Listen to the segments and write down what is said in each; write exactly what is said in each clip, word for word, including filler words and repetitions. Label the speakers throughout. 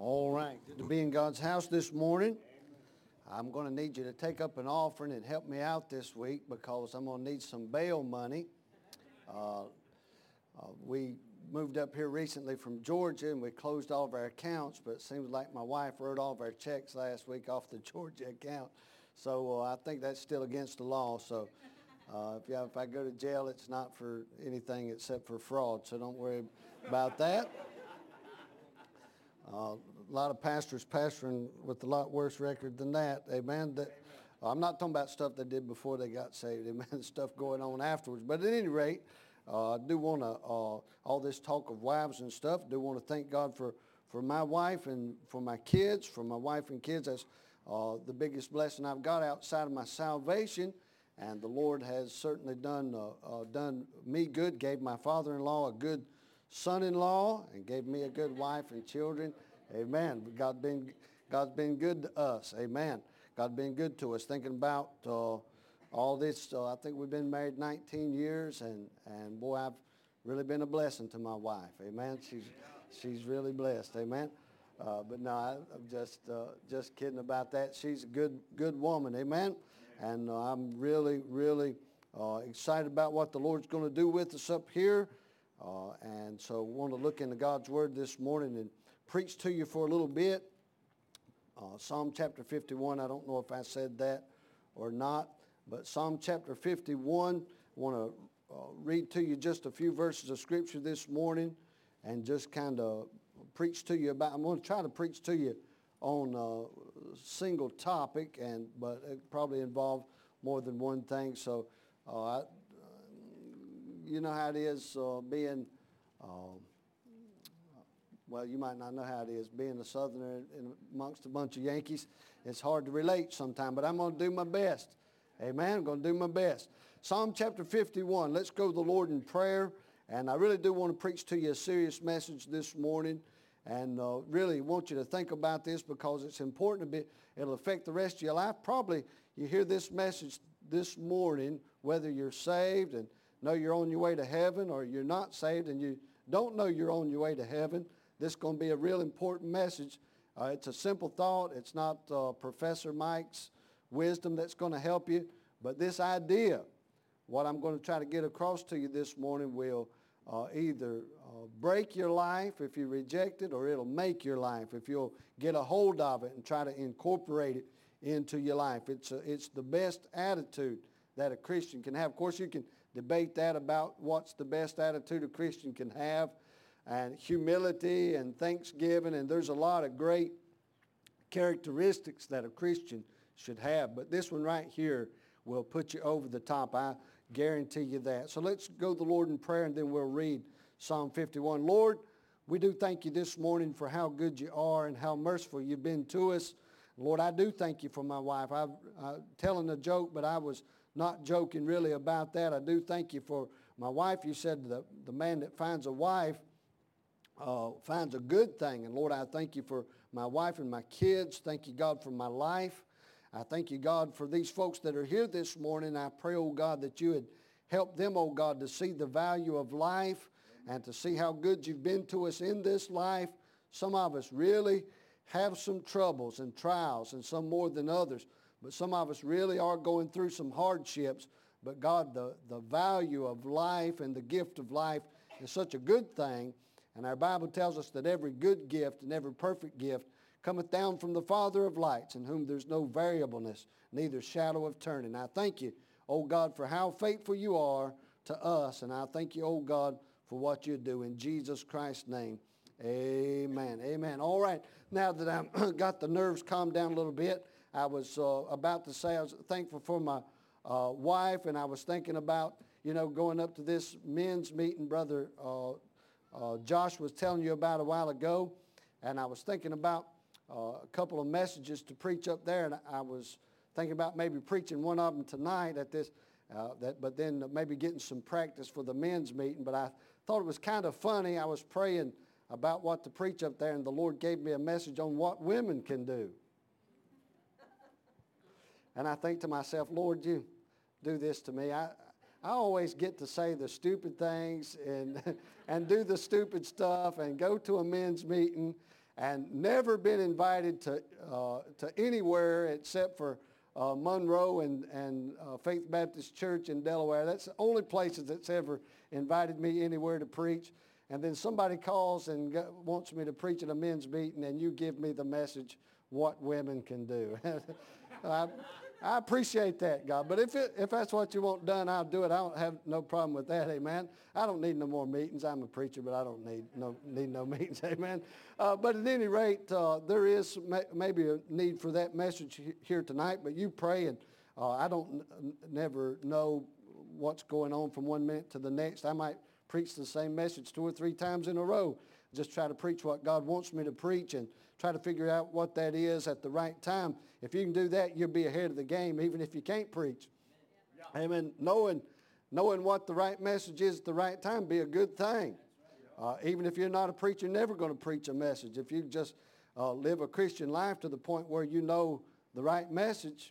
Speaker 1: All right, good to be in God's house this morning. I'm going to need you to take up an offering and help me out this week because I'm going to need some bail money. Uh, uh, we moved up here recently from Georgia and we closed all of our accounts, but it seems like my wife wrote all of our checks last week off the Georgia account. So uh, I think that's still against the law. So uh, if, you have, if I go to jail, it's not for anything except for fraud, so don't worry about that. Uh, a lot of pastors pastoring with a lot worse record than that. Amen. That, uh, I'm not talking about stuff they did before they got saved. Amen. Stuff going on afterwards. But at any rate, uh, I do want to, uh, all this talk of wives and stuff, I do want to thank God for, for my wife and for my kids, for my wife and kids. That's uh, the biggest blessing I've got outside of my salvation. And the Lord has certainly done, uh, uh, done me good, gave my father-in-law a good son-in-law and gave me a good wife and children. Amen. God been, God's been good to us. Amen. God's been good to us. Thinking about uh, all this, uh, I think we've been married nineteen years, and, and boy, I've really been a blessing to my wife. Amen. She's she's really blessed. Amen. Uh, but no, I, I'm just uh, just kidding about that. She's a good good woman. Amen. And uh, I'm really really uh, excited about what the Lord's going to do with us up here. Uh, and so I want to look into God's Word this morning and preach to you for a little bit. Uh, Psalm chapter fifty-one, I don't know if I said that or not, but Psalm chapter fifty-one, I want to uh, read to you just a few verses of Scripture this morning and just kind of preach to you about, I'm going to try to preach to you on a single topic, and but it probably involve more than one thing. So uh, I, you know how it is uh, being, uh, well, you might not know how it is being a Southerner in amongst a bunch of Yankees. It's hard to relate sometimes, but I'm going to do my best. Amen. I'm going to do my best. Psalm chapter fifty-one. Let's go to the Lord in prayer. And I really do want to preach to you a serious message this morning. And uh, really want you to think about this because it's important to be, it'll affect the rest of your life. Probably you hear this message this morning, whether you're saved and know you're on your way to heaven, or you're not saved and you don't know you're on your way to heaven. This is going to be a real important message. Uh, it's a simple thought. It's not uh, Professor Mike's wisdom that's going to help you. But this idea, what I'm going to try to get across to you this morning, will uh, either uh, break your life if you reject it, or it'll make your life if you'll get a hold of it and try to incorporate it into your life. It's, a, it's the best attitude that a Christian can have. Of course, you can debate that about what's the best attitude a Christian can have, and humility and thanksgiving, and there's a lot of great characteristics that a Christian should have. But this one right here will put you over the top. I guarantee you that. So let's go to the Lord in prayer, and then we'll read Psalm fifty-one. Lord, we do thank you this morning for how good you are and how merciful you've been to us. Lord, I do thank you for my wife. I'm uh, telling a joke, but I was not joking really about that. I do thank you for my wife. You said the, the man that finds a wife uh, finds a good thing. And Lord, I thank you for my wife and my kids. Thank you, God, for my life. I thank you, God, for these folks that are here this morning. I pray, oh God, that you would help them, oh God, to see the value of life and to see how good you've been to us in this life. Some of us really have some troubles and trials, and some more than others. But some of us really are going through some hardships. But God, the, the value of life and the gift of life is such a good thing. And our Bible tells us that every good gift and every perfect gift cometh down from the Father of lights, in whom there's no variableness, neither shadow of turning. I thank you, oh God, for how faithful you are to us. And I thank you, oh God, for what you do. In Jesus Christ's name, amen. Amen. All right. Now that I've got the nerves calmed down a little bit, I was uh, about to say I was thankful for my uh, wife, and I was thinking about, you know, going up to this men's meeting Brother uh, uh, Josh was telling you about a while ago, and I was thinking about uh, a couple of messages to preach up there, and I was thinking about maybe preaching one of them tonight at this, uh, that, but then maybe getting some practice for the men's meeting. But I thought it was kind of funny. I was praying about what to preach up there, and the Lord gave me a message on what women can do. And I think to myself, Lord, you do this to me. I I always get to say the stupid things and and do the stupid stuff and go to a men's meeting. and never been invited to uh, to anywhere except for uh, Monroe and, and uh, Faith Baptist Church in Delaware. That's the only places that's ever invited me anywhere to preach. And then somebody calls and go, wants me to preach at a men's meeting, and you give me the message, what women can do. I, I appreciate that, God. But if it, if that's what you want done, I'll do it. I don't have no problem with that, amen. I don't need no more meetings. I'm a preacher, but I don't need no need no meetings, amen. Uh, but at any rate, uh, there is may, maybe a need for that message here tonight. But you pray, and uh, I don't n- never know what's going on from one minute to the next. I might preach the same message two or three times in a row. Just try to preach what God wants me to preach and try to figure out what that is at the right time. If you can do that, you'll be ahead of the game, even if you can't preach. Yeah. Amen. Knowing, knowing what the right message is at the right time be a good thing. Uh, even if you're not a preacher, you're never going to preach a message. If you just uh, live a Christian life to the point where you know the right message,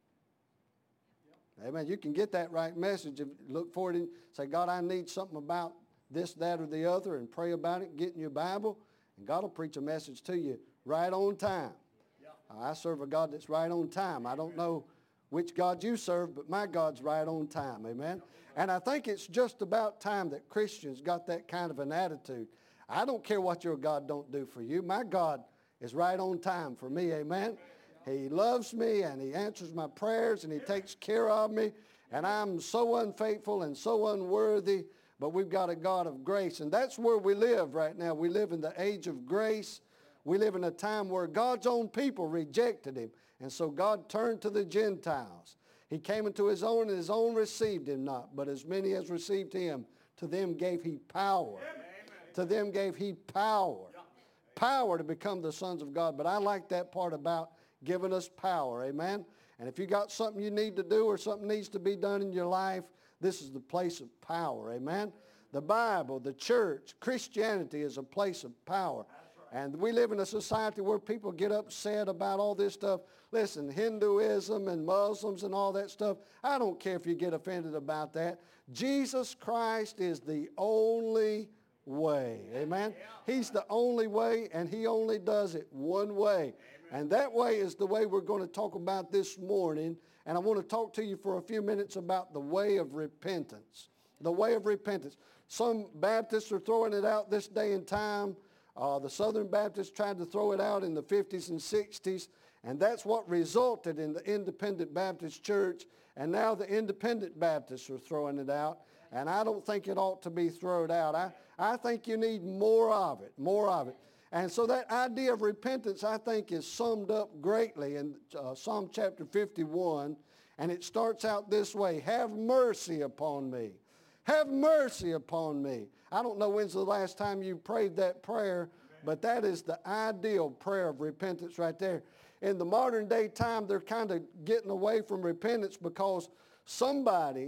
Speaker 1: amen, you can get that right message. If you look for it and say, God, I need something about this, that, or the other, and pray about it, get in your Bible, and God will preach a message to you right on time. Uh, I serve a God that's right on time. I don't know which God you serve, but my God's right on time, amen? And I think it's just about time that Christians got that kind of an attitude. I don't care what your God don't do for you. My God is right on time for me, amen? He loves me, and he answers my prayers, and he takes care of me, and I'm so unfaithful and so unworthy, but we've got a God of grace, and that's where we live right now. We live in the age of grace. We live in a time where God's own people rejected him, and so God turned to the Gentiles. He came into his own, and his own received him not, but as many as received him, to them gave he power. Amen. To them gave he power. Power to become the sons of God. But I like that part about giving us power, amen? And if you got something you need to do or something needs to be done in your life, this is the place of power, amen? The Bible, the church, Christianity is a place of power. And we live in a society where people get upset about all this stuff. Listen, Hinduism and Muslims and all that stuff, I don't care if you get offended about that. Jesus Christ is the only way, amen? He's the only way, and he only does it one way. And that way is the way we're going to talk about this morning. And I want to talk to you for a few minutes about the way of repentance. The way of repentance. Some Baptists are throwing it out this day and time. Uh, the Southern Baptists tried to throw it out in the fifties and sixties. And that's what resulted in the Independent Baptist Church. And now the Independent Baptists are throwing it out. And I don't think it ought to be thrown out. I, I think you need more of it, more of it. And so that idea of repentance, I think, is summed up greatly in uh, Psalm chapter fifty-one. And it starts out this way: have mercy upon me. Have mercy upon me. I don't know when's the last time you prayed that prayer, but that is the ideal prayer of repentance right there. In the modern day time, they're kind of getting away from repentance because somebody,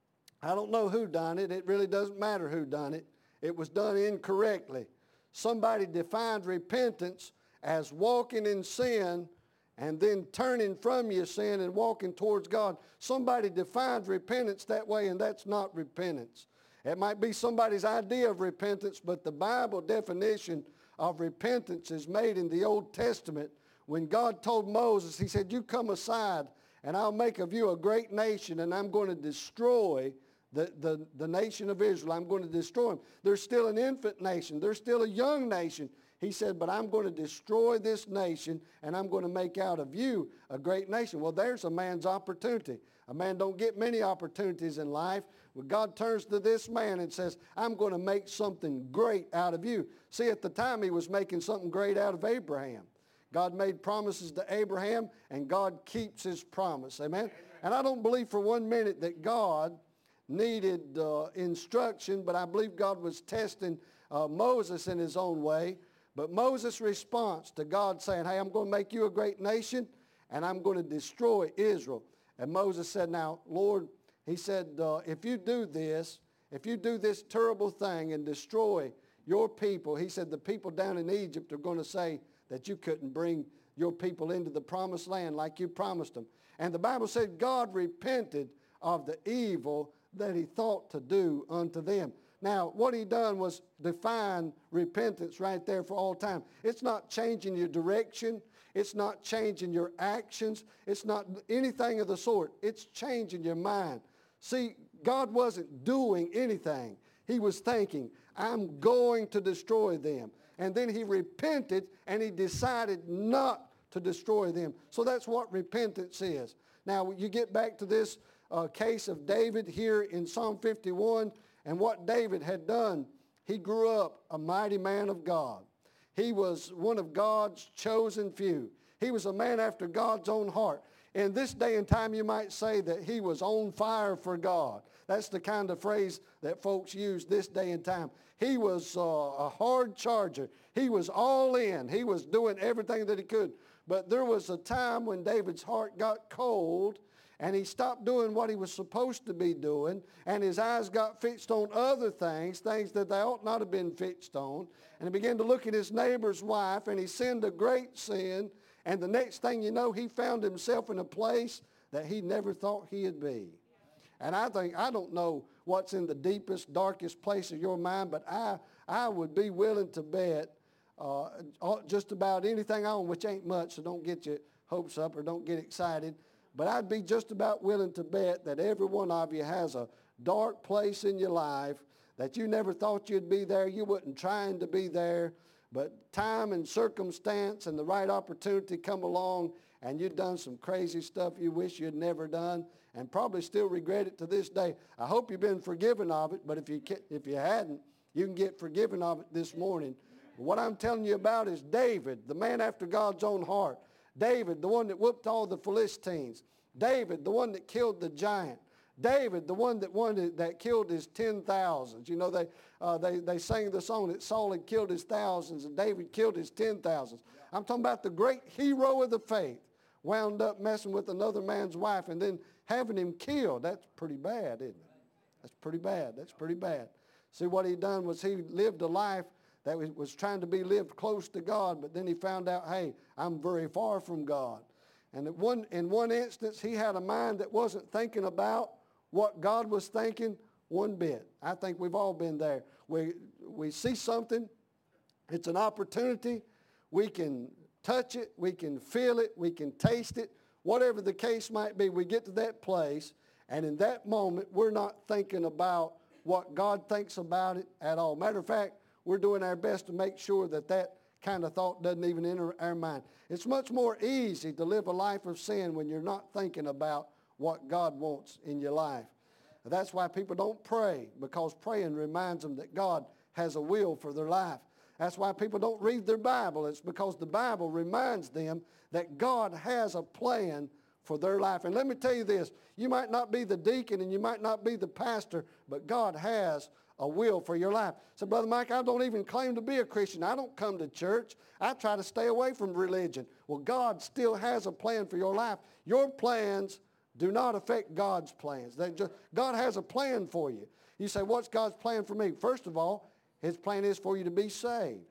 Speaker 1: I don't know who done it, it really doesn't matter who done it, it was done incorrectly. Somebody defined repentance as walking in sin and then turning from your sin and walking towards God. Somebody defined repentance that way, and that's not repentance. It might be somebody's idea of repentance, but the Bible definition of repentance is made in the Old Testament. When God told Moses, he said, you come aside and I'll make of you a great nation, and I'm going to destroy The, the, the nation of Israel. I'm going to destroy them. They're still an infant nation. They're still a young nation. He said, but I'm going to destroy this nation, and I'm going to make out of you a great nation. Well, there's a man's opportunity. A man don't get many opportunities in life. Well, God turns to this man and says, I'm going to make something great out of you. See, at the time, he was making something great out of Abraham. God made promises to Abraham, and God keeps his promise. Amen? Amen. And I don't believe for one minute that God needed uh, instruction, but I believe God was testing uh, Moses in his own way. But Moses' response to God saying, hey, I'm going to make you a great nation, and I'm going to destroy Israel. And Moses said, now, Lord, he said, uh, if you do this, if you do this terrible thing and destroy your people, he said, the people down in Egypt are going to say that you couldn't bring your people into the promised land like you promised them. And the Bible said God repented of the evil that he thought to do unto them. Now, what he done was define repentance right there for all time. It's not changing your direction. It's not changing your actions. It's not anything of the sort. It's changing your mind. See, God wasn't doing anything. He was thinking, I'm going to destroy them. And then he repented and he decided not to destroy them. So that's what repentance is. Now, you get back to this uh, case of David here in Psalm fifty-one. And what David had done, he grew up a mighty man of God. He was one of God's chosen few. He was a man after God's own heart. In this day and time, you might say that he was on fire for God. That's the kind of phrase that folks use this day and time. He was uh, a hard charger. He was all in. He was doing everything that he could. But there was a time when David's heart got cold, and he stopped doing what he was supposed to be doing, and his eyes got fixed on other things, things that they ought not have been fixed on. And he began to look at his neighbor's wife, and he sinned a great sin. And the next thing you know, he found himself in a place that he never thought he'd be. And I think, I don't know what's in the deepest, darkest place of your mind, but I, I would be willing to bet uh, just about anything I own, which ain't much, so don't get your hopes up or don't get excited. But I'd be just about willing to bet that every one of you has a dark place in your life that you never thought you'd be there. You wasn't trying to be there, but time and circumstance and the right opportunity come along, and you've done some crazy stuff you wish you'd never done and probably still regret it to this day. I hope you've been forgiven of it, but if you, if you hadn't, you can get forgiven of it this morning. What I'm telling you about is David, the man after God's own heart. David, the one that whooped all the Philistines. David, the one that killed the giant. David, the one that wanted, that killed his ten thousands. You know, they, uh, they, they sang the song that Saul had killed his thousands and David killed his ten thousands. I'm talking about the great hero of the faith, wound up messing with another man's wife and then having him killed. That's pretty bad, isn't it? That's pretty bad. That's pretty bad. See, what he done was he lived a life that was, was trying to be lived close to God, but then he found out, hey, I'm very far from God. And at one, in one instance, he had a mind that wasn't thinking about what God was thinking one bit. I think we've all been there. We, we see something, it's an opportunity, we can touch it, we can feel it, we can taste it, whatever the case might be, we get to that place, and in that moment, we're not thinking about what God thinks about it at all. Matter of fact, we're doing our best to make sure that that kind of thought doesn't even enter our mind. It's much more easy to live a life of sin when you're not thinking about what God wants in your life. That's why people don't pray, because praying reminds them that God has a will for their life. That's why people don't read their Bible. It's because the Bible reminds them that God has a plan for their life. And let me tell you this, you might not be the deacon and you might not be the pastor, but God has a will for your life. So, Brother Mike, I don't even claim to be a Christian. I don't come to church. I try to stay away from religion. Well, God still has a plan for your life. Your plans do not affect God's plans. They just, God has a plan for you. You say, what's God's plan for me? First of all, his plan is for you to be saved.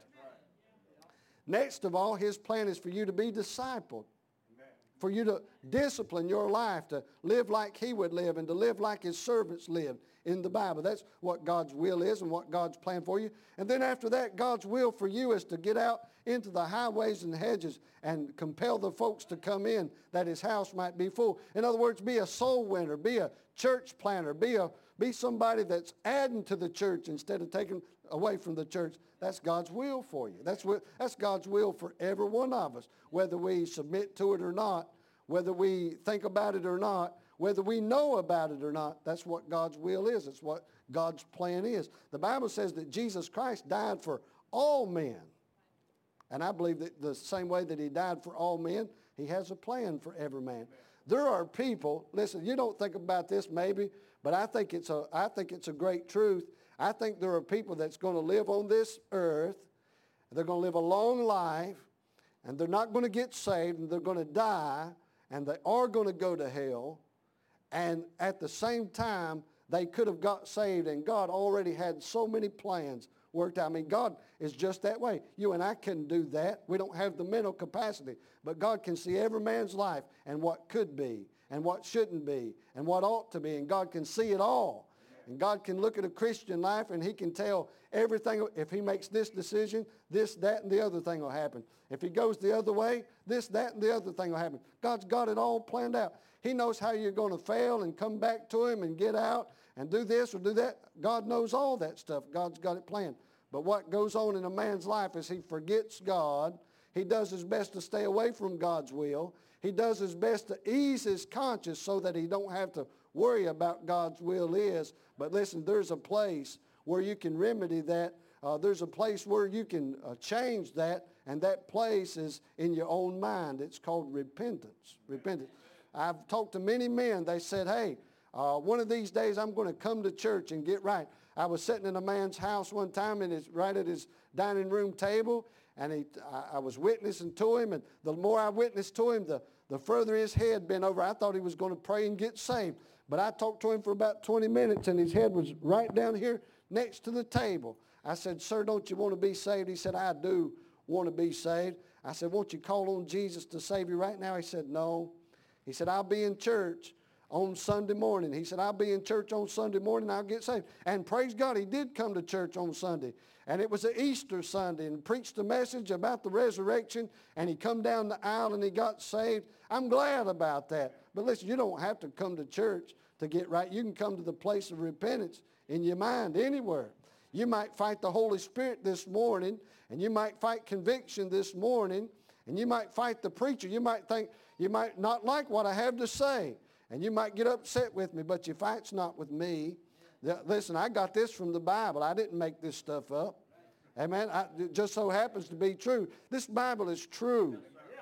Speaker 1: Next of all, his plan is for you to be discipled. For you to discipline your life, to live like he would live and to live like his servants lived in the Bible. That's what God's will is and what God's plan for you. And then after that, God's will for you is to get out into the highways and hedges and compel the folks to come in that his house might be full. In other words, be a soul winner, be a church planter, be a be somebody that's adding to the church instead of taking away from the church. That's God's will for you. That's what, that's God's will for every one of us, whether we submit to it or not, whether we think about it or not, whether we know about it or not. That's what God's will is. It's what God's plan is. The Bible says that Jesus Christ died for all men. And I believe that the same way that he died for all men, he has a plan for every man. There are people, listen, you don't think about this maybe, but I think it's a, I think it's a great truth. I think there are people that's going to live on this earth. They're going to live a long life, and they're not going to get saved, and they're going to die, and they are going to go to hell. And at the same time, they could have got saved, and God already had so many plans worked out. I mean, God is just that way. You and I couldn't do that. We don't have the mental capacity. But God can see every man's life and what could be and what shouldn't be and what ought to be. And God can see it all. And God can look at a Christian life and he can tell everything. If he makes this decision, this, that, and the other thing will happen. If he goes the other way, this, that, and the other thing will happen. God's got it all planned out. He knows how you're going to fail and come back to him and get out and do this or do that. God knows all that stuff. God's got it planned. But what goes on in a man's life is he forgets God. He does his best to stay away from God's will. He does his best to ease his conscience so that he don't have to worry about God's will is. But listen, there's a place where you can remedy that. Uh, there's a place where you can uh, change that, and that place is in your own mind. It's called repentance. Repentance. I've talked to many men. They said, hey, uh, one of these days I'm going to come to church and get right. I was sitting in a man's house one time, and it's right at his dining room table, and he, I, I was witnessing to him, and the more I witnessed to him, the, the further his head bent over. I thought he was going to pray and get saved. But I talked to him for about twenty minutes, and his head was right down here next to the table. I said, sir, don't you want to be saved? He said, I do want to be saved. I said, won't you call on Jesus to save you right now? He said, no. He said, I'll be in church on Sunday morning. He said, I'll be in church on Sunday morning, I'll get saved. And praise God, he did come to church on Sunday. And it was an Easter Sunday, and preached a message about the resurrection, and he come down the aisle and he got saved. I'm glad about that. But listen, you don't have to come to church to get right. You can come to the place of repentance in your mind anywhere. You might fight the Holy Spirit this morning, and you might fight conviction this morning, and you might fight the preacher. You might think, you might not like what I have to say, and you might get upset with me, but your fight's not with me. Listen, I got this from the Bible. I didn't make this stuff up. Amen. I, it just so happens to be true. This Bible is true.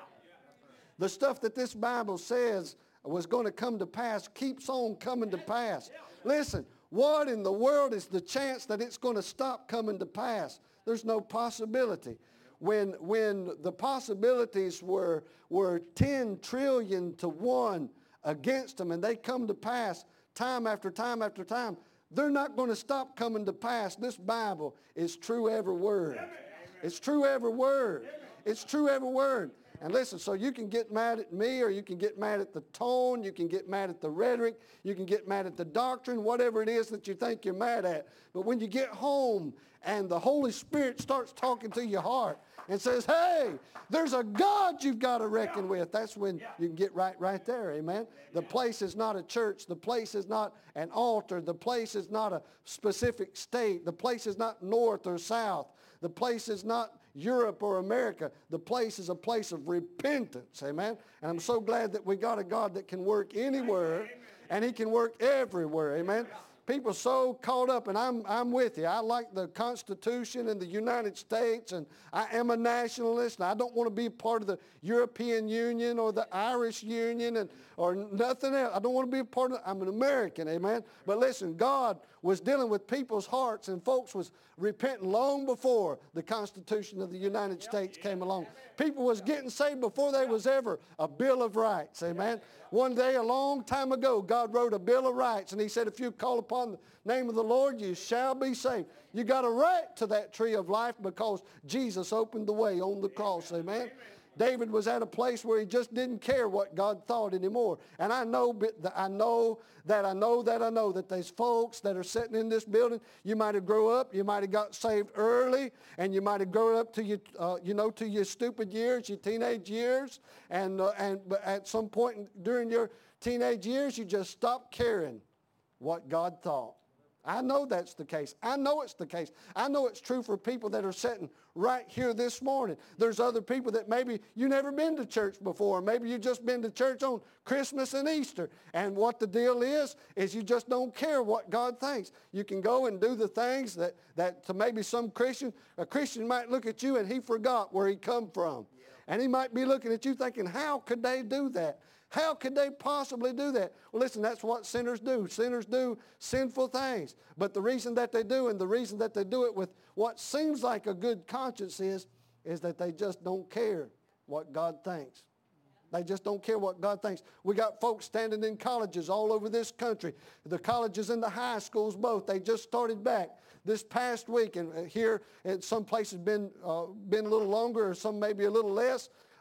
Speaker 1: The stuff that this Bible says was going to come to pass keeps on coming to pass. Listen, what in the world is the chance that it's going to stop coming to pass? There's no possibility. When, when the possibilities were, were ten trillion to one against them, and they come to pass time after time after time, they're not going to stop coming to pass. This Bible is true every word. It's true every word. It's true every word. And listen, so you can get mad at me, or you can get mad at the tone, you can get mad at the rhetoric, you can get mad at the doctrine, whatever it is that you think you're mad at. But when you get home and the Holy Spirit starts talking to your heart and says, hey, there's a God you've got to reckon with, that's when you can get right right there, amen? The place is not a church. The place is not an altar. The place is not a specific state. The place is not north or south. The place is not Europe or America. The place is a place of repentance, amen? And I'm so glad that we got a God that can work anywhere, and he can work everywhere, amen? People so caught up, and I'm, I'm with you. I like the Constitution and the United States, and I am a nationalist, and I don't want to be part of the European Union or the Irish Union and, or nothing else. I don't want to be a part of it. I'm an American, amen? But listen, God was dealing with people's hearts, and folks was repenting long before the Constitution of the United States came along. People was getting saved before there was ever a Bill of Rights, amen? One day, a long time ago, God wrote a Bill of Rights, and he said, if you call upon the name of the Lord, you shall be saved. You got a right to that tree of life because Jesus opened the way on the cross, amen? David was at a place where he just didn't care what God thought anymore. And I know, I know that I know that I know that there's folks that are sitting in this building. You might have grown up, you might have got saved early, and you might have grown up to your, uh, you know, to your stupid years, your teenage years, and uh, and at some point during your teenage years, you just stopped caring what God thought. I know that's the case. I know it's the case. I know it's true for people that are sitting right here this morning. There's other people that maybe you've never been to church before. Maybe you've just been to church on Christmas and Easter. And what the deal is, is you just don't care what God thinks. You can go and do the things that, that to maybe some Christian, a Christian might look at you and he forgot where he come from. And he might be looking at you thinking, how could they do that? How could they possibly do that? Well, listen, that's what sinners do. Sinners do sinful things. But the reason that they do, and the reason that they do it with what seems like a good conscience is, is that they just don't care what God thinks. They just don't care what God thinks. We got folks standing in colleges all over this country. The colleges and the high schools both. They just started back this past week. And here, at some places been, uh, been a little longer, or some maybe a little less.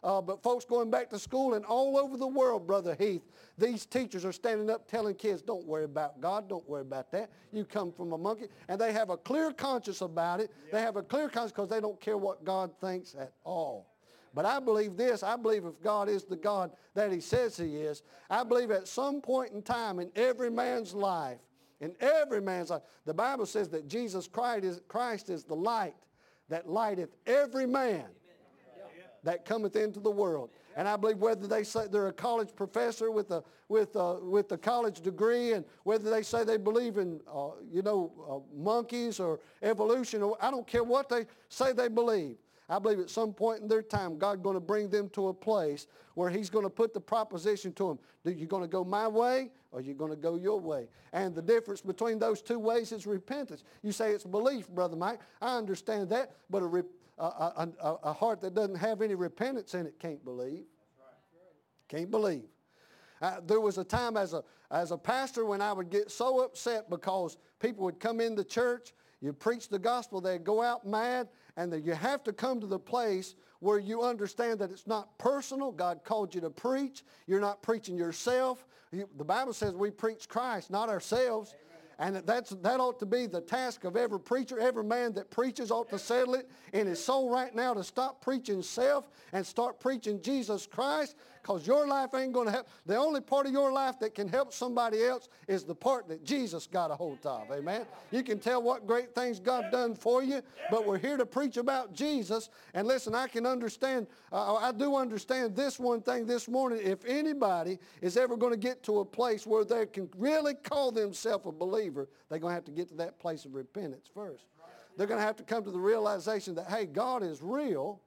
Speaker 1: Uh, but folks going back to school and all over the world, Brother Heath, these teachers are standing up telling kids, don't worry about God, don't worry about that. You come from a monkey. And they have a clear conscience about it. They have a clear conscience because they don't care what God thinks at all. But I believe this. I believe if God is the God that he says he is, I believe at some point in time in every man's life, in every man's life, the Bible says that Jesus Christ is, Christ is the light that lighteth every man that cometh into the world. And I believe whether they say they're a college professor with a with a, with a college degree, and whether they say they believe in uh, you know uh, monkeys or evolution, or I don't care what they say they believe. I believe at some point in their time, God's going to bring them to a place where he's going to put the proposition to them. Are you going to go my way, or are you going to go your way? And the difference between those two ways is repentance. You say it's belief, Brother Mike. I understand that, but a, a, a, a, a heart that doesn't have any repentance in it can't believe. Can't believe. Uh, there was a time as a, as a pastor when I would get so upset because people would come in the church, you preach the gospel, they'd go out mad, and that you have to come to the place where you understand that it's not personal. God called you to preach. You're not preaching yourself. You, the Bible says we preach Christ, not ourselves. Amen. And that's, that ought to be the task of every preacher. Every man that preaches ought to settle it in his soul right now to stop preaching self and start preaching Jesus Christ, because your life ain't going to help. The only part of your life that can help somebody else is the part that Jesus got a hold of. Amen. You can tell what great things God done for you, but we're here to preach about Jesus. And listen, I can understand, uh, I do understand this one thing this morning. If anybody is ever going to get to a place where they can really call themselves a believer, they're going to have to get to that place of repentance first. They're going to have to come to the realization that, hey, God is real.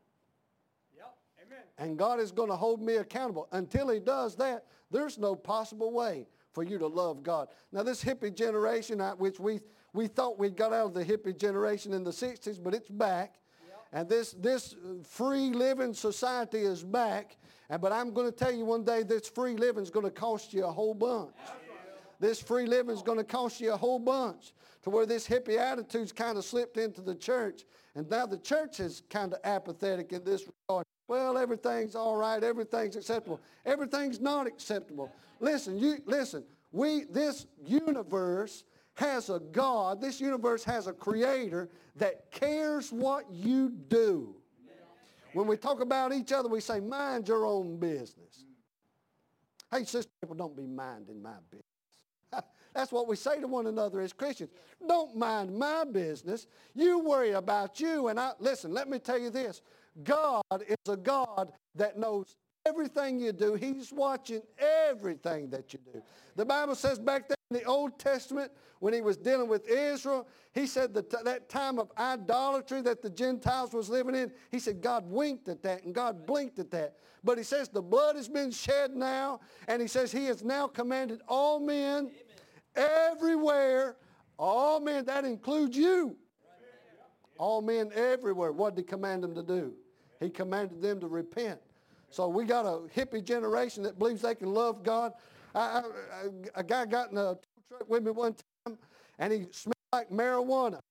Speaker 1: And God is going to hold me accountable. Until he does that, there's no possible way for you to love God. Now, this hippie generation, which we, we thought we got out of the hippie generation in the sixties, but it's back. Yep. And this, this free living society is back. And, but I'm going to tell you one day, this free living is going to cost you a whole bunch. This free living is going to cost you a whole bunch, to where this hippie attitude's kind of slipped into the church. And now the church is kind of apathetic in this regard. Well, everything's all right. Everything's acceptable. Everything's not acceptable. Listen, you listen. We this universe has a God. This universe has a creator that cares what you do. When we talk about each other, we say, mind your own business. Hey, sister, people, don't be minding my business. That's what we say to one another as Christians. Don't mind my business. You worry about you. And I listen, let me tell you this. God is a God that knows everything you do. He's watching everything that you do. The Bible says back there in the Old Testament, when he was dealing with Israel, he said that that time of idolatry that the Gentiles was living in, he said God winked at that and God blinked at that. But he says the blood has been shed now, and he says he has now commanded all men, Amen. Everywhere, all men, that includes you. All men everywhere. What did he command them to do? He commanded them to repent. So we got a hippie generation that believes they can love God. I, I, a guy got in a tow truck with me one time, and he smelled like marijuana.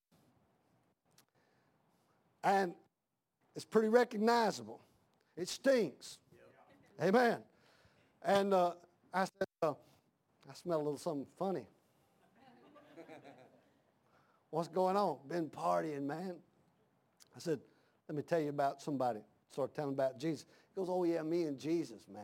Speaker 1: And it's pretty recognizable. It stinks. Yep. Amen. And uh, I said, uh, I smell a little something funny. What's going on? Been partying, man. I said, let me tell you about somebody. Started telling about Jesus. He goes, oh, yeah, me and Jesus, man.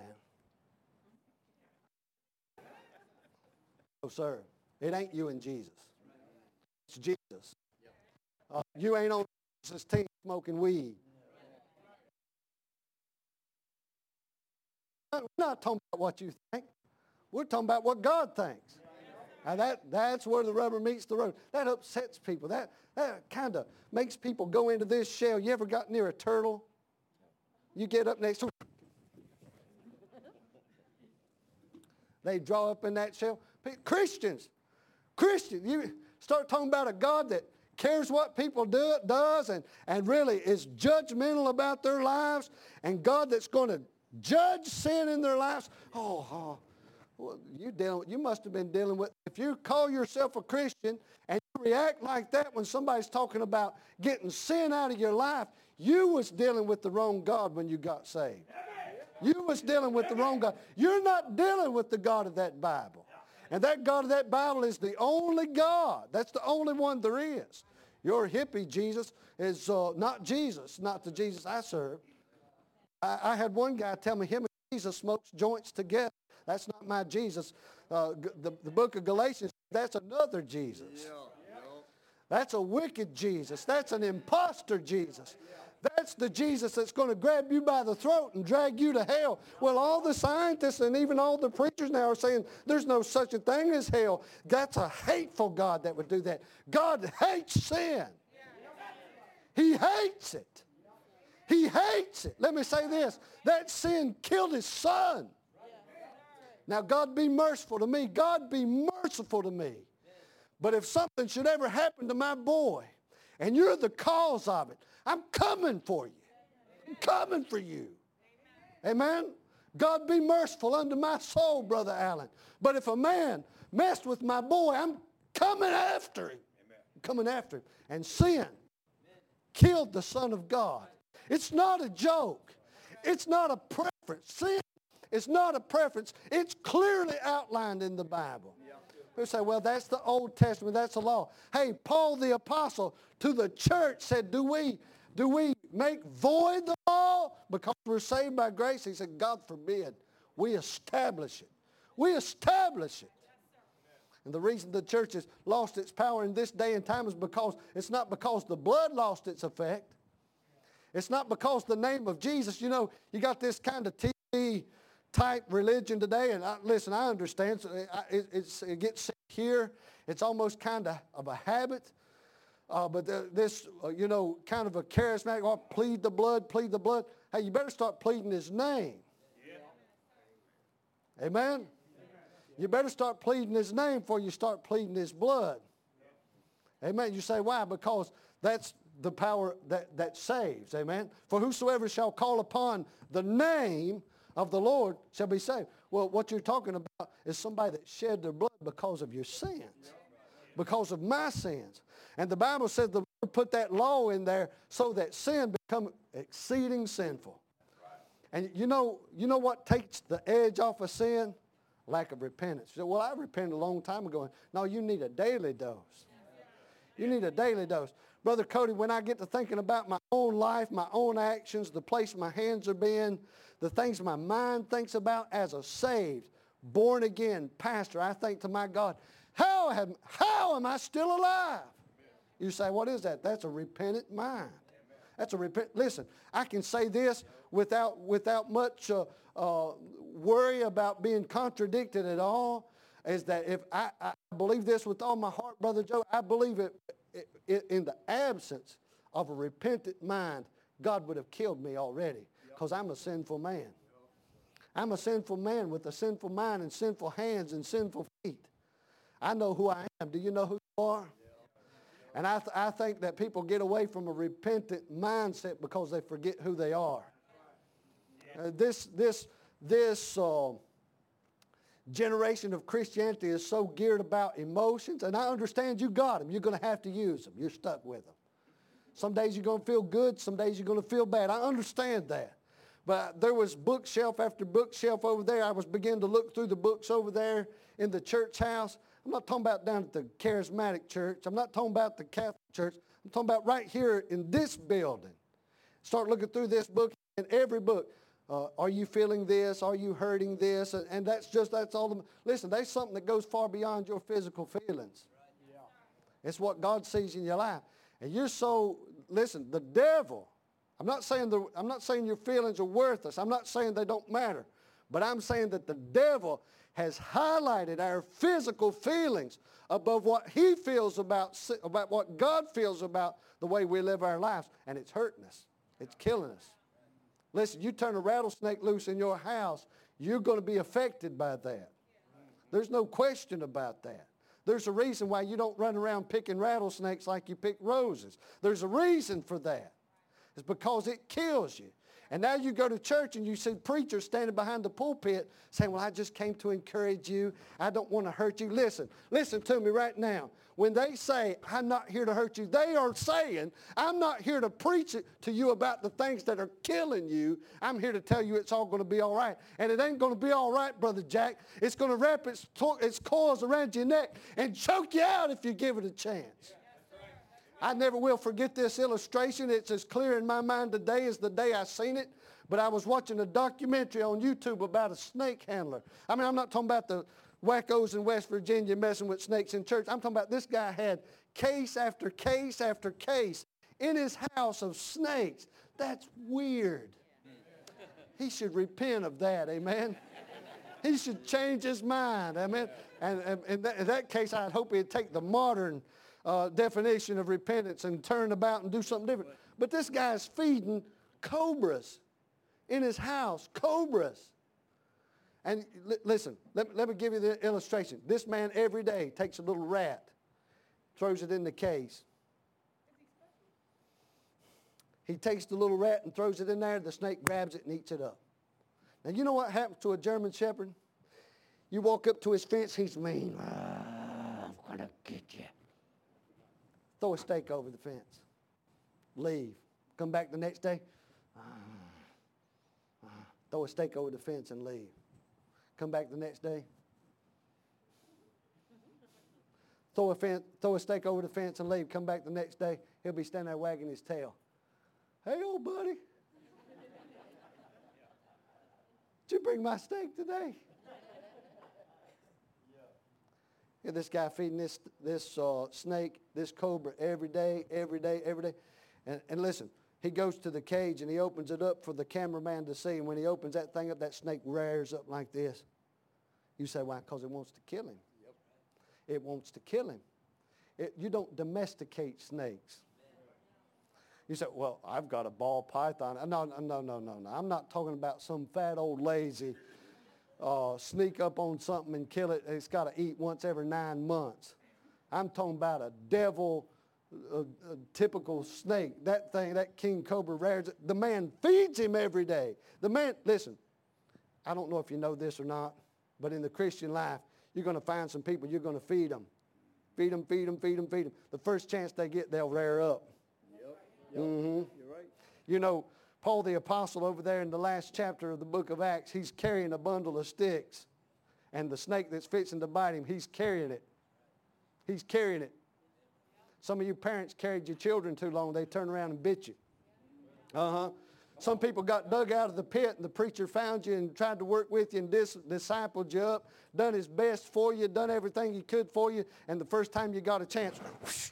Speaker 1: No, sir. It ain't you and Jesus. It's Jesus. Uh, you ain't on Jesus' team smoking weed. We're not talking about what you think. We're talking about what God thinks. Now that, that's where the rubber meets the road. That upsets people. That, that kind of makes people go into this shell. You ever got near a turtle? You get up next to it. They draw up in that shell. Christians, Christians, you start talking about a God that cares what people do, does and, and really is judgmental about their lives, and God that's going to judge sin in their lives. Oh, oh. Well, you, deal, you must have been dealing with, if you call yourself a Christian and you react like that when somebody's talking about getting sin out of your life, you was dealing with the wrong God when you got saved. You was dealing with the wrong God. You're not dealing with the God of that Bible. And that God of that Bible is the only God. That's the only one there is. Your hippie Jesus is uh, not Jesus, not the Jesus I serve. I, I had one guy tell me him and Jesus smokes joints together. That's not my Jesus. Uh, the, the book of Galatians, that's another Jesus. That's a wicked Jesus. That's an imposter Jesus. That's the Jesus that's going to grab you by the throat and drag you to hell. Well, all the scientists and even all the preachers now are saying there's no such a thing as hell. That's a hateful God that would do that. God hates sin. He hates it. He hates it. Let me say this. That sin killed his son. Now, God be merciful to me. God be merciful to me. But if something should ever happen to my boy, and you're the cause of it, I'm coming for you. I'm coming for you. Amen? God be merciful unto my soul, Brother Allen. But if a man messed with my boy, I'm coming after him. I'm coming after him. And sin killed the Son of God. It's not a joke. It's not a preference. Sin is not a preference. It's clearly outlined in the Bible. People say, well, that's the Old Testament. That's the law. Hey, Paul the apostle to the church said, do we, do we make void the law because we're saved by grace? He said, God forbid. We establish it. We establish it. And the reason the church has lost its power in this day and time is because it's not because the blood lost its effect. It's not because the name of Jesus, you know, you got this kind of T V type religion today, and I, listen, I understand. So it, it, it's, it gets said here. It's almost kind of, of a habit. Uh, but the, this, uh, you know, kind of a charismatic, oh, plead the blood, plead the blood. Hey, you better start pleading his name. Yeah. Amen? Amen? You better start pleading his name before you start pleading his blood. Yeah. Amen? You say, why? Because that's the power that, that saves. Amen? For whosoever shall call upon the name of the Lord shall be saved. Well, what you're talking about is somebody that shed their blood because of your sins, because of my sins. And the Bible says the Lord put that law in there so that sin become exceeding sinful. And you know, you know what takes the edge off of sin? Lack of repentance. You say, well, I repented a long time ago. No, you need a daily dose. You need a daily dose. Brother Cody, when I get to thinking about my own life, my own actions, the place my hands are being, the things my mind thinks about as a saved, born again pastor, I think to my God, how am, how am I still alive? You say, what is that? That's a repentant mind. That's a repent. Listen, I can say this without, without much uh, uh, worry about being contradicted at all, is that if I, I believe this with all my heart, Brother Joe, I believe it, it, it in the absence of a repentant mind, God would have killed me already because I'm a sinful man. I'm a sinful man with a sinful mind and sinful hands and sinful feet. I know who I am. Do you know who you are? And I, th- I think that people get away from a repentant mindset because they forget who they are. Uh, this this this uh, generation of Christianity is so geared about emotions, and I understand you got them. You're going to have to use them. You're stuck with them. Some days you're going to feel good. Some days you're going to feel bad. I understand that. But there was bookshelf after bookshelf over there. I was beginning to look through the books over there in the church house. I'm not talking about down at the charismatic church. I'm not talking about the Catholic church. I'm talking about right here in this building. Start looking through this book, and every book. Uh, are you feeling this? Are you hurting this? And, and that's just, that's all. The, listen, there's something that goes far beyond your physical feelings. Yeah. It's what God sees in your life. And you're so, listen, the devil, I'm not saying the, I'm not saying your feelings are worthless. I'm not saying they don't matter. But I'm saying that the devil has highlighted our physical feelings above what he feels about, about what God feels about the way we live our lives. And it's hurting us. It's killing us. Listen, you turn a rattlesnake loose in your house, you're going to be affected by that. There's no question about that. There's a reason why you don't run around picking rattlesnakes like you pick roses. There's a reason for that. It's because it kills you. And now you go to church and you see preachers standing behind the pulpit saying, well, I just came to encourage you. I don't want to hurt you. Listen, listen to me right now. when they say, I'm not here to hurt you, they are saying, I'm not here to preach it to you about the things that are killing you. I'm here to tell you it's all going to be all right. And it ain't going to be all right, Brother Jack. It's going to wrap its, its coils around your neck and choke you out if you give it a chance. I never will forget this illustration. It's as clear in my mind today as the day I seen it. But I was watching a documentary on YouTube about a snake handler. I mean, I'm not talking about the wackos in West Virginia messing with snakes in church. I'm talking about this guy had case after case after case in his house of snakes. That's weird. He should repent of that, amen. He should change his mind, amen. And, and, and that, in that case, I'd hope he'd take the modern uh, definition of repentance and turn about and do something different. But this guy's feeding cobras in his house, cobras. And li- listen, let, let me give you the illustration. This man every day takes a little rat, throws it in the case. He takes the little rat and throws it in there. The snake grabs it and eats it up. Now, you know what happens to a German Shepherd? You walk up to his fence, he's mean. Ah, I'm going to get you. Throw a stake over the fence. Leave. Come back the next day. Ah, ah. Throw a stake over the fence and leave. Come back the next day. Throw a, fence, throw a stake over the fence and leave. Come back the next day. He'll be standing there wagging his tail. Hey, old buddy. Did you bring my steak today? Yeah, this guy feeding this, this uh, snake, this cobra every day, every day, every day. And, and listen, he goes to the cage and he opens it up for the cameraman to see. And when he opens that thing up, that snake rears up like this. You say, why? Because it wants to kill him. Yep. It wants to kill him. It, you don't domesticate snakes. You say, well, I've got a ball python. No, no, no, no, no, no. I'm not talking about some fat old lazy uh, sneak up on something and kill it. It's got to eat once every nine months. I'm talking about a devil, a, a typical snake. That thing, that king cobra rears it. The man feeds him every day. The man, listen, I don't know if you know this or not, but in the Christian life, you're going to find some people, you're going to feed them. Feed them, feed them, feed them, feed them. The first chance they get, they'll rear up. Yep, mm-hmm. You're right. You know, Paul the Apostle over there in the last chapter of the book of Acts, he's carrying a bundle of sticks. And the snake that's fixing to bite him, he's carrying it. He's carrying it. Some of you parents carried your children too long, they turn around and bit you. Uh-huh. Some people got dug out of the pit and the preacher found you and tried to work with you and dis- discipled you up, done his best for you, done everything he could for you, and the first time you got a chance, whoosh.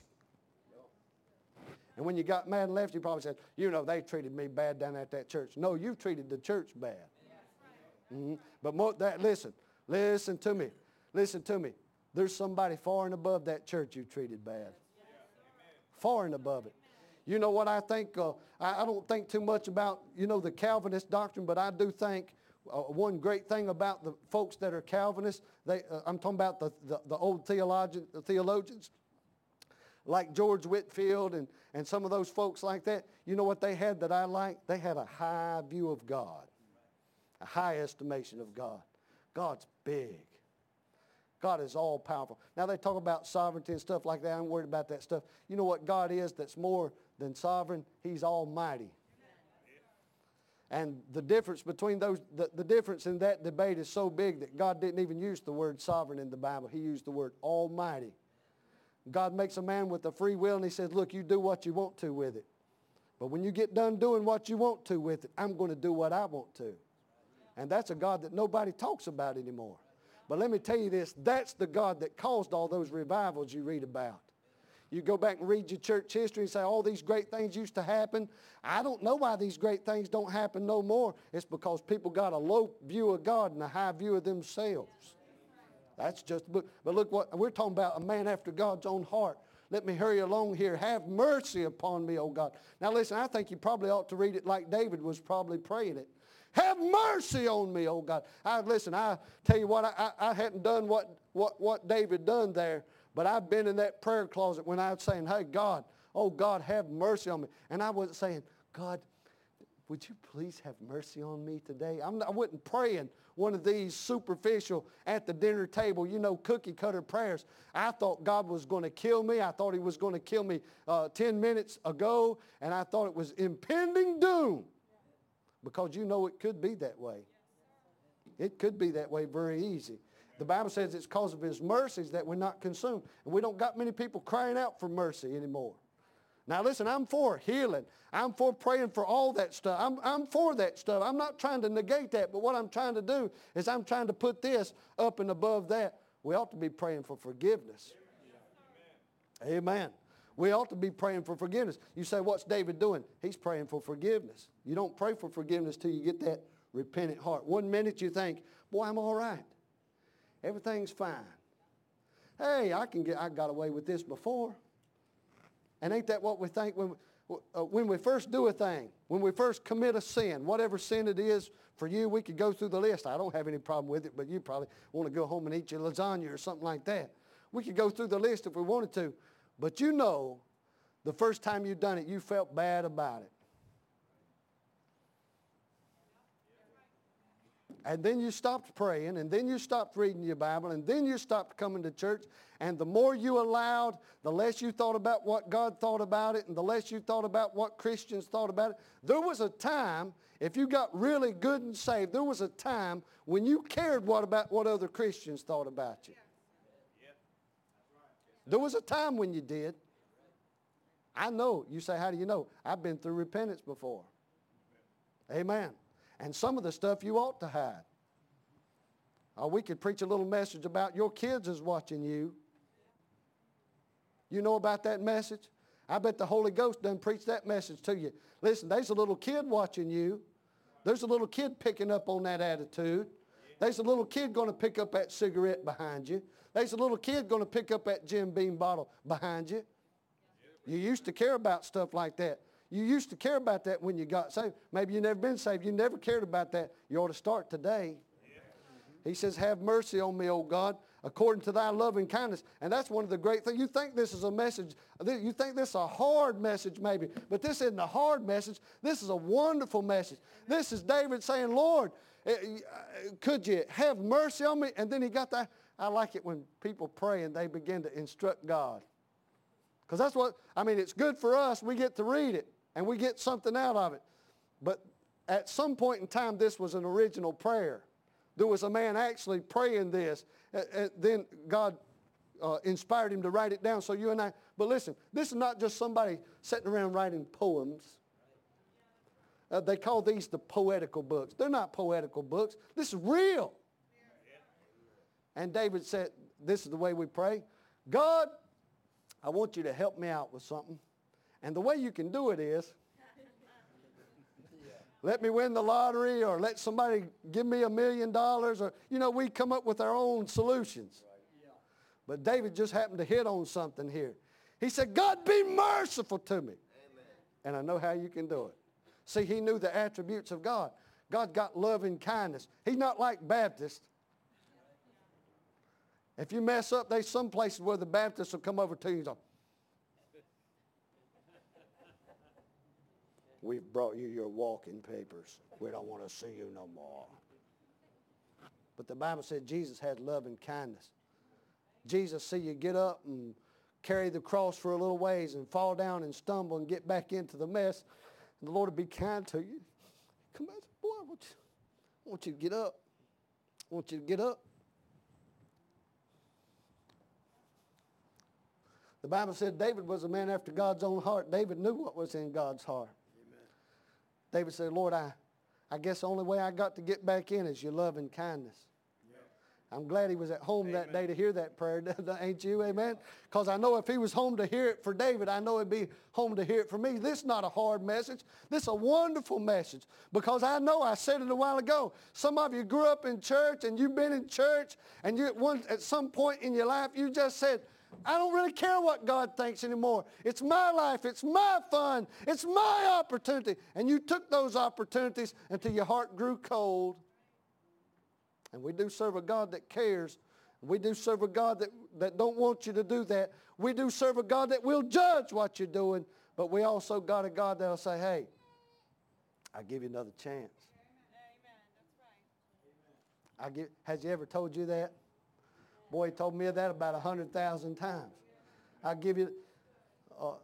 Speaker 1: And when you got mad and left, you probably said, you know, they treated me bad down at that church. No, you treated the church bad. Mm-hmm. But more, that, listen, listen to me. Listen to me. There's somebody far and above that church you treated bad. Far and above it. You know what I think? Uh, I, I don't think too much about, you know, the Calvinist doctrine, but I do think uh, one great thing about the folks that are Calvinists, they, uh, I'm talking about the, the, the old theologian, the theologians, like George Whitefield and, and some of those folks like that. You know what they had that I like? They had a high view of God, a high estimation of God. God's big. God is all powerful. Now they talk about sovereignty and stuff like that. I'm worried about that stuff. You know what God is that's more than sovereign? He's almighty. And the difference between those, the, the difference in that debate is so big that God didn't even use the word sovereign in the Bible. He used the word almighty. God makes a man with a free will and he says, look, you do what you want to with it. But when you get done doing what you want to with it, I'm going to do what I want to. And that's a God that nobody talks about anymore. But let me tell you this, that's the God that caused all those revivals you read about. You go back and read your church history and say all these great things used to happen. I don't know why these great things don't happen no more. It's because people got a low view of God and a high view of themselves. That's just, but look what, we're talking about a man after God's own heart. Let me hurry along here. Have mercy upon me, O God. Now listen, I think you probably ought to read it like David was probably praying it. Have mercy on me, oh God. I, listen, I tell you what, I, I, I hadn't done what, what, what David done there, but I've been in that prayer closet when I was saying, hey, God, oh God, have mercy on me. And I wasn't saying, God, would you please have mercy on me today? I'm not, I wasn't praying one of these superficial at the dinner table, you know, cookie cutter prayers. I thought God was going to kill me. I thought he was going to kill me uh, ten minutes ago, and I thought it was impending doom. Because you know it could be that way. It could be that way very easy. The Bible says it's because of his mercies that we're not consumed. And we don't got many people crying out for mercy anymore. Now listen, I'm for healing. I'm for praying for all that stuff. I'm, I'm for that stuff. I'm not trying to negate that, but what I'm trying to do is I'm trying to put this up and above that. We ought to be praying for forgiveness. Amen. Amen. We ought to be praying for forgiveness. You say, what's David doing? He's praying for forgiveness. You don't pray for forgiveness till you get that repentant heart. One minute you think, boy, I'm all right. Everything's fine. Hey, I can get, I got away with this before. And ain't that what we think when, uh, when we first do a thing, when we first commit a sin, whatever sin it is for you, we could go through the list. I don't have any problem with it, but you probably want to go home and eat your lasagna or something like that. We could go through the list if we wanted to. But you know, the first time you done it, you felt bad about it. And then you stopped praying, and then you stopped reading your Bible, and then you stopped coming to church. And the more you allowed, the less you thought about what God thought about it, and the less you thought about what Christians thought about it. There was a time, if you got really good and saved, there was a time when you cared what about what other Christians thought about you. There was a time when you did. I know. You say, how do you know? I've been through repentance before. Amen. And some of the stuff you ought to hide. Or we could preach a little message about your kids is watching you. You know about that message? I bet the Holy Ghost done preach that message to you. Listen, there's a little kid watching you. There's a little kid picking up on that attitude. There's a little kid going to pick up that cigarette behind you. There's a little kid going to pick up that Jim Beam bottle behind you. You used to care about stuff like that. You used to care about that when you got saved. Maybe you've never been saved. You never cared about that. You ought to start today. He says, have mercy on me, O God, according to thy loving kindness. And that's one of the great things. You think this is a message, you think this is a hard message maybe, but this isn't a hard message. This is a wonderful message. This is David saying, Lord, could you have mercy on me? And then he got that. I like it when people pray and they begin to instruct God. Because that's what, I mean, it's good for us. We get to read it and we get something out of it. But at some point in time, this was an original prayer. There was a man actually praying this. And then God uh, inspired him to write it down. So you and I, but listen, this is not just somebody sitting around writing poems. Uh, they call these the poetical books. They're not poetical books. This is real. And David said, this is the way we pray. God, I want you to help me out with something. And the way you can do it is, let me win the lottery, or let somebody give me a million dollars, or, you know, we come up with our own solutions. But David just happened to hit on something here. He said, God, be merciful to me. Amen. And I know how you can do it. See, he knew the attributes of God. God got love and kindness. He's not like Baptists. If you mess up, there's some places where the Baptists will come over to you and say, we've brought you your walking papers. We don't want to see you no more. But the Bible said Jesus had love and kindness. Jesus see you get up and carry the cross for a little ways and fall down and stumble and get back into the mess. And the Lord will be kind to you. Come on, boy, I want you, I want you to get up. I want you to get up. The Bible said David was a man after God's own heart. David knew what was in God's heart. Amen. David said, Lord, I, I guess the only way I got to get back in is your love and kindness. Yep. I'm glad he was at home Amen. That day to hear that prayer, ain't you? Amen? Because I know if he was home to hear it for David, I know he'd be home to hear it for me. This is not a hard message. This is a wonderful message. Because I know, I said it a while ago, some of you grew up in church and you've been in church, and you at, one, at some point in your life you just said, I don't really care what God thinks anymore. It's my life. It's my fun. It's my opportunity. And you took those opportunities until your heart grew cold. And we do serve a God that cares. We do serve a God that, that don't want you to do that. We do serve a God that will judge what you're doing. But we also got a God that will say, hey, I give you another chance. I give, has he ever told you that? Boy, he told me that about a hundred thousand times. I give you, uh,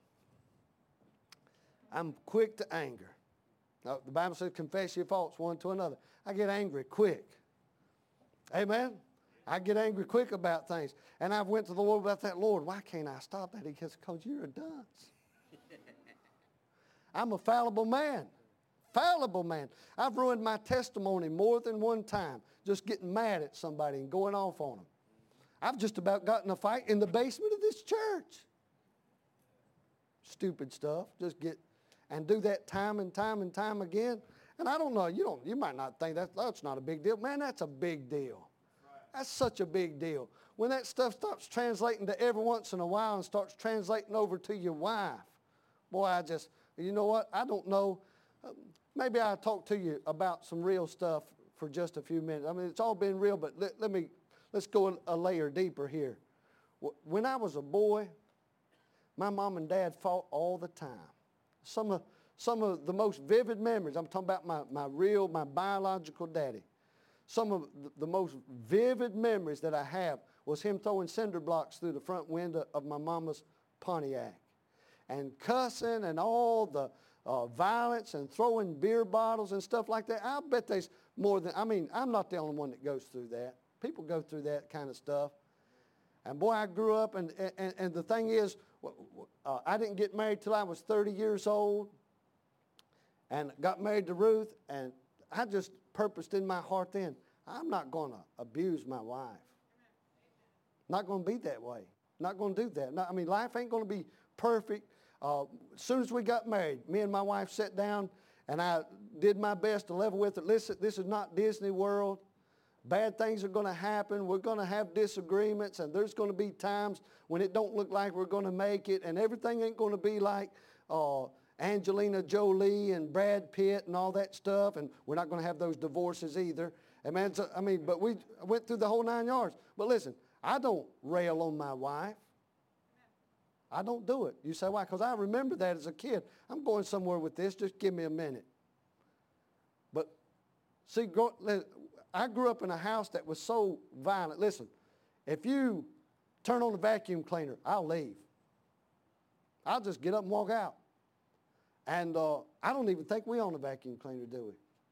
Speaker 1: I'm quick to anger. Now, the Bible says, confess your faults one to another. I get angry quick. Amen? I get angry quick about things. And I've went to the Lord about that. Lord, why can't I stop that? He says, because you're a dunce. I'm a fallible man. Fallible man. I've ruined my testimony more than one time just getting mad at somebody and going off on them. I've just about gotten a fight in the basement of this church. Stupid stuff. Just get, and do that time and time and time again. And I don't know, you don't, you might not think that, that's not a big deal. Man, that's a big deal. That's such a big deal. When that stuff starts translating to every once in a while and starts translating over to your wife, boy, I just, you know what? I don't know. Maybe I'll talk to you about some real stuff for just a few minutes. I mean, it's all been real, but let, let me, let's go a layer deeper here. When I was a boy, my mom and dad fought all the time. Some of, some of the most vivid memories, I'm talking about my, my real, my biological daddy. Some of the most vivid memories that I have was him throwing cinder blocks through the front window of my mama's Pontiac and cussing and all the uh, violence and throwing beer bottles and stuff like that. I bet there's more than, I mean, I'm not the only one that goes through that. People go through that kind of stuff. And boy, I grew up, and, and, and the thing is, uh, I didn't get married till I was thirty years old and got married to Ruth, and I just purposed in my heart then, I'm not going to abuse my wife. Not going to be that way. Not going to do that. Not, I mean, life ain't going to be perfect. Uh, as soon as we got married, me and my wife sat down, and I did my best to level with her. Listen, this is not Disney World. Bad things are going to happen. We're going to have disagreements, and there's going to be times when it don't look like we're going to make it, and everything ain't going to be like uh, Angelina Jolie and Brad Pitt and all that stuff, and we're not going to have those divorces either. And man, so, I mean, but we went through the whole nine yards. But listen, I don't rail on my wife. I don't do it. You say, why? Because I remember that as a kid. I'm going somewhere with this. Just give me a minute. But see, grow, I grew up in a house that was so violent. Listen, if you turn on the vacuum cleaner, I'll leave. I'll just get up and walk out. And uh, I don't even think we own a vacuum cleaner, do we?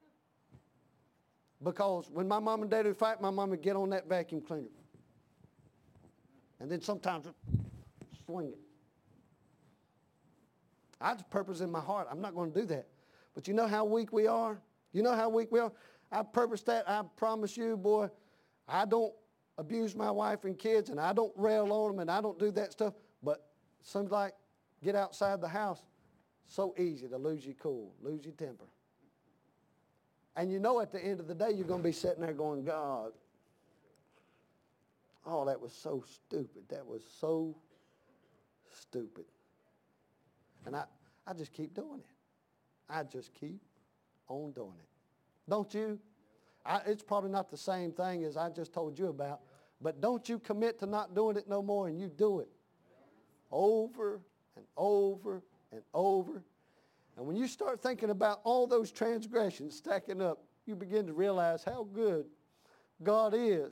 Speaker 1: Because when my mom and dad would fight, my mom would get on that vacuum cleaner. And then sometimes swing it. I have purpose in my heart. I'm not going to do that. But you know how weak we are? You know how weak we are? I purposed that. I promise you, boy, I don't abuse my wife and kids, and I don't rail on them, and I don't do that stuff. But seems like get outside the house, so easy to lose your cool, lose your temper. And you know at the end of the day, you're going to be sitting there going, God, oh, that was so stupid. That was so stupid. And I, I just keep doing it. I just keep on doing it. Don't you? I, it's probably not the same thing as I just told you about, but don't you commit to not doing it no more, and you do it over and over and over. And when you start thinking about all those transgressions stacking up, you begin to realize how good God is.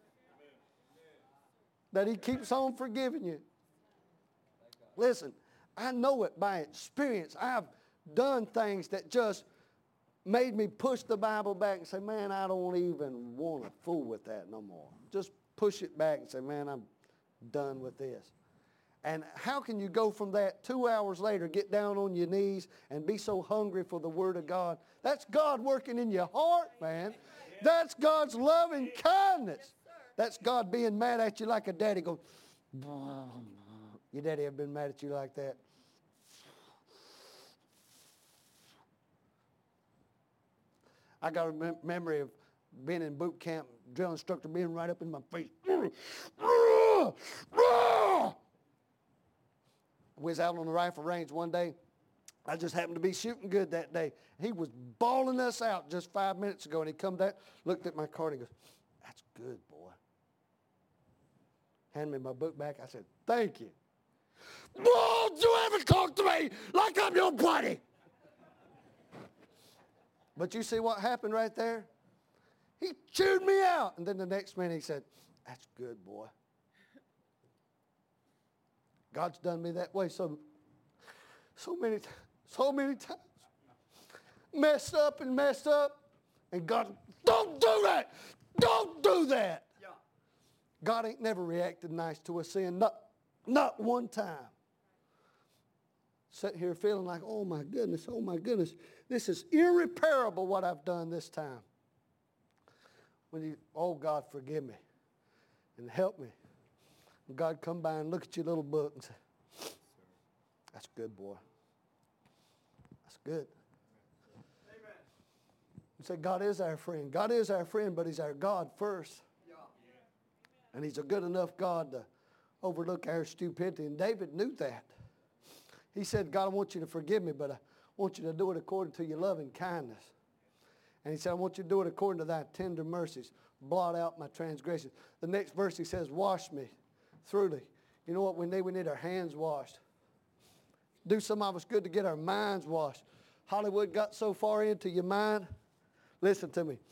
Speaker 1: That he keeps on forgiving you. Listen, I know it by experience. I've done things that just made me push the Bible back and say, man, I don't even want to fool with that no more. Just push it back and say, man, I'm done with this. And how can you go from that two hours later, get down on your knees and be so hungry for the Word of God? That's God working in your heart, man. That's God's loving kindness. That's God being mad at you like a daddy going, your daddy ever been mad at you like that? I got a mem- memory of being in boot camp, drill instructor being right up in my face. We was out on the rifle range one day. I just happened to be shooting good that day. He was bawling us out just five minutes ago, and he come back, looked at my card, and he goes, that's good, boy. Handed me my book back. I said, thank you. Don't you ever talk to me like I'm your buddy. But you see what happened right there? He chewed me out. And then the next minute he said, that's good, boy. God's done me that way so, so many times. So many times. Messed up and messed up. And God, don't do that. Don't do that. Yeah. God ain't never reacted nice to a sin. Not, not one time. Sitting here feeling like, oh my goodness, oh my goodness. This is irreparable what I've done this time. When you, oh God, forgive me. And help me. And God come by and look at your little book and say, that's good, boy. That's good. Amen. You say, God is our friend. God is our friend, but he's our God first. Yeah. And he's a good enough God to overlook our stupidity. And David knew that. He said, God, I want you to forgive me, but I want you to do it according to your loving kindness. And he said, I want you to do it according to thy tender mercies. Blot out my transgressions. The next verse he says, wash me thoroughly. You know what we need? We need our hands washed. Do some of us good to get our minds washed. Hollywood got so far into your mind. Listen to me.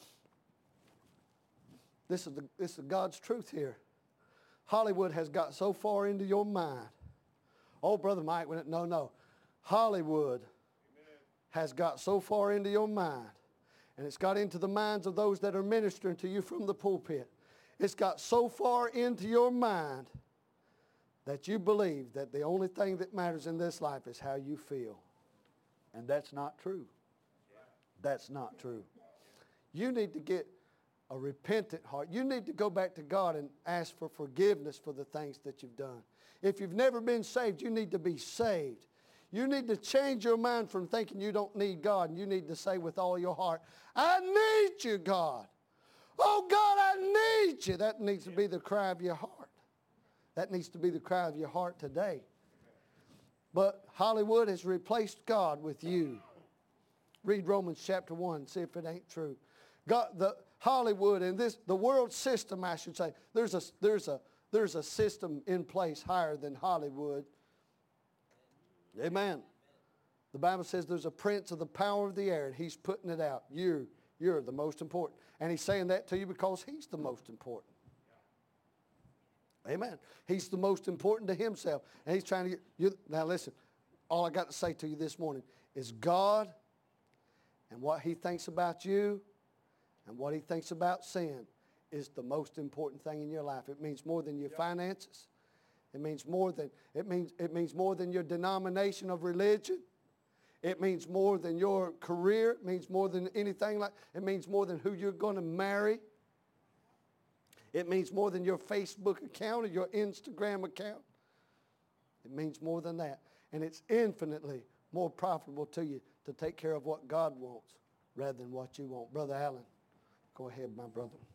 Speaker 1: This is, the, this is God's truth here. Hollywood has got so far into your mind. Oh, Brother Mike, no, no. Hollywood Amen. Has got so far into your mind. And it's got into the minds of those that are ministering to you from the pulpit. It's got so far into your mind that you believe that the only thing that matters in this life is how you feel. And that's not true. That's not true. You need to get a repentant heart. You need to go back to God and ask for forgiveness for the things that you've done. If you've never been saved, you need to be saved. You need to change your mind from thinking you don't need God, and you need to say with all your heart, I need you, God. Oh, God, I need you. That needs to be the cry of your heart. That needs to be the cry of your heart today. But Hollywood has replaced God with you. Read Romans chapter one, see if it ain't true. God, the Hollywood and this, the world system, I should say, there's a, there's a, there's a system in place higher than Hollywood. Amen. The Bible says there's a prince of the power of the air, and he's putting it out. You, you're the most important. And he's saying that to you because he's the most important. Amen. He's the most important to himself. And he's trying to get you. Now listen, all I got to say to you this morning is God and what he thinks about you and what he thinks about sin is the most important thing in your life. It means more than your finances. It means more than it means it means more than your denomination of religion. It means more than your career. It means more than anything like it means more than who you're going to marry. It means more than your Facebook account or your Instagram account. It means more than that. And it's infinitely more profitable to you to take care of what God wants rather than what you want. Brother Allen, go ahead, my brother.